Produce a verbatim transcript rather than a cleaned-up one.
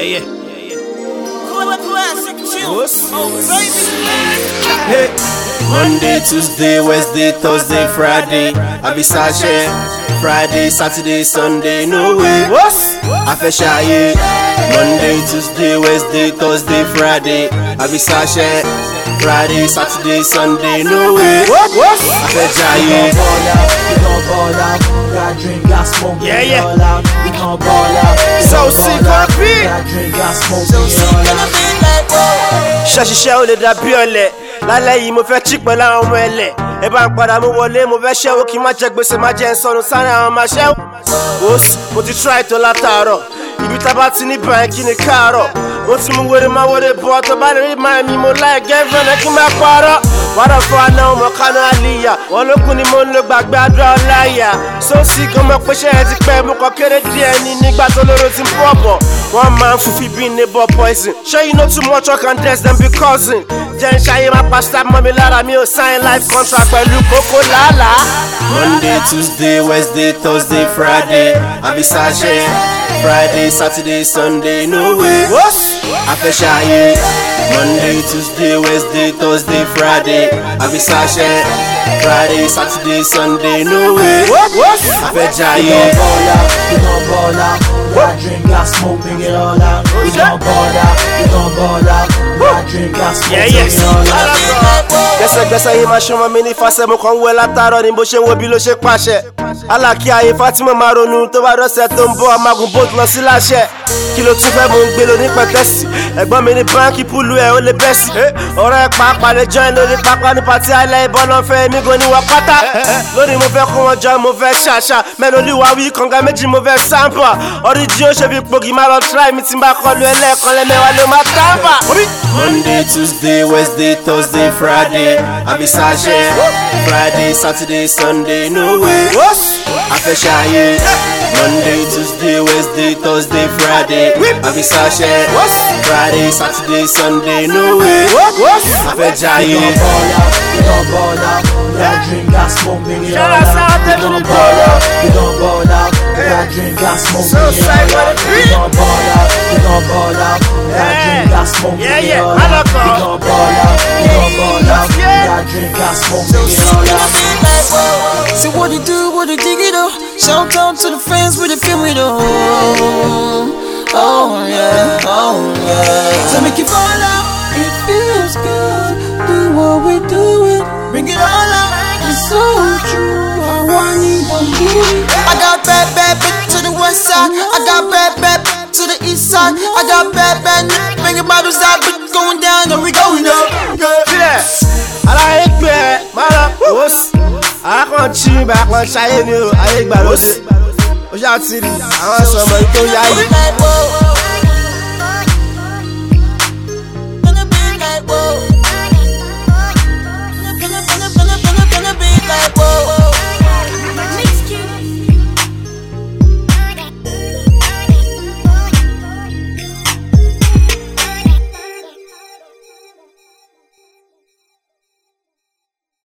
yeah. Classic tunes. Oh, baby. Hey. Monday, Tuesday, Wednesday, Thursday, Friday. I be sachet. Friday, Saturday, Sunday, no way. What? I feel shy. Monday, Tuesday, Wednesday, Thursday, Friday. I be sachet. Friday, Saturday, Sunday, no way. What? What? I feel shy. We gon' ball out. Got drink, got smoke. Yeah, yeah. We gon' ball out. So sick of it. Got drink, got smoke. So sick of it like whoa. Ṣàṣìṣẹ́ ò lè dàbí ọ̀lẹ. Lálẹ́ yìí mo fẹ́ chick pẹ̀lú àwọn ọmọ ẹlẹ̀. Ẹ bá ń padà mú wọlé mo fẹ́ ṣẹ́wó kí n má jẹ gbèsè má jẹ ń sọnù sáré àwọn máa ṣẹ́wó. Wòs mo ti try tó látàárọ̀. Ibi tá bá ti ní báyìí kí ni káàárọ̀. Mo ti mú wèrè máa wọlé bọ̀ tó bá lè rí máa mi mo láì gẹ́fẹ́ náà kí n má parọ́. Wàdà fún àná ọmọ kánú àlìyà. Wọ́n ló kún ni mo ń lo gbàgbé àdúrà ọláyà. Sóòsì kan mọ̀ pé ṣé ẹ ti pẹ́ mo kàn kéré díẹ̀ ní nígbà tó lóró ti ń pọ̀ bọ̀. One man fufi be neighbor poison. Sure you know too much I can test them be cousin. Jen Shaye my pastor mommy Lara me o sign life contract pẹ̀lú Coco Lala. Monday, Tuesday, Wednesday, Thursday, Friday. I be sachet. Friday, Saturday, Sunday, no way. What? I feel shy. Monday, Tuesday, Wednesday, Thursday, Friday. I be sachet. Friday, Saturday, Sunday, no way. What? What? I feel shy. We gon' ball out. We gon' ball out. Got drink, got smoke, bring it all out. We gon' ball out. We gon' ball out. Got drink, got smoke, Yeah, bring yes. it all out. Gbẹ́sẹ̀gbẹ́sẹ̀ yìí máa ṣọmọ mi ní fàṣẹ mo kàn ń wẹ látàárọ̀ ni bó ṣe wo bí ló ṣe pàṣẹ. Alákí ayé Fatima máa ronú tó bá dọ́sẹ̀ tó ń bọ̀ amagun boat lọ sí láṣẹ. Kí ló tún fẹ́ mò ń gbé lóní pẹ̀tẹ́sì. Ẹ̀gbọ́n mi ní báńkì púlù ẹ̀ ó lè bẹ́ sí. Ọ̀rọ̀ ẹ̀ pàápàá lè join lórí pápá ní pàtí àìlẹ́ ìbọn náà fẹ́ mi gan ni wọ́n pátá. Lónìí mo fẹ́ kó wọn jọ mo fẹ́ ṣàṣà. Mẹ́nu olúwa wí kànga méjì mo fẹ́ sáǹpà. Ọ̀ríjì ó ṣe fi pògì má lọ try mi tí n bá kọlu ẹlẹ́ẹ̀kan lẹ́mẹ̀wá ló má tábà. Monday, Tuesday, Wednesday, Thursday, Friday. I be sachet. Friday, Saturday, Sunday, no way. I feel shy. Monday, Tuesday, Wednesday, Thursday, Friday. I be sachet. Friday, Saturday, Sunday, no way. I feel shy. We gon' ball out. We gon' ball out. Got drink, got smoke, bring it all out. We gon' ball out. We gon' ball out. Got drink, got smoke, bring it all out. We gon' ball out. We gon' ball out. Got drink, got smoke, bring it all out. We gon' ball out. We gon' ball out. Got drink, got smoke, bring it all out. So what it do, what it dig it up. Shout out to the friends with the feel me though. Oh yeah, oh yeah. So make it fall out, it feels good. Do what we do it, bring it all out. It's so true, I want it, want it. I got bad, bad bitch to the west side. I got bad, bad bitch to the east side. I got bad, bad bitch bringing bottles out, bitch going down and we going up. Aláyé gbé máa lọ wòs. Alákan jí bá kan ṣayé ni o, ayé gbà lóde. Ó ṣáà ti rí àwọn sọmọ yìí tó yá yìí.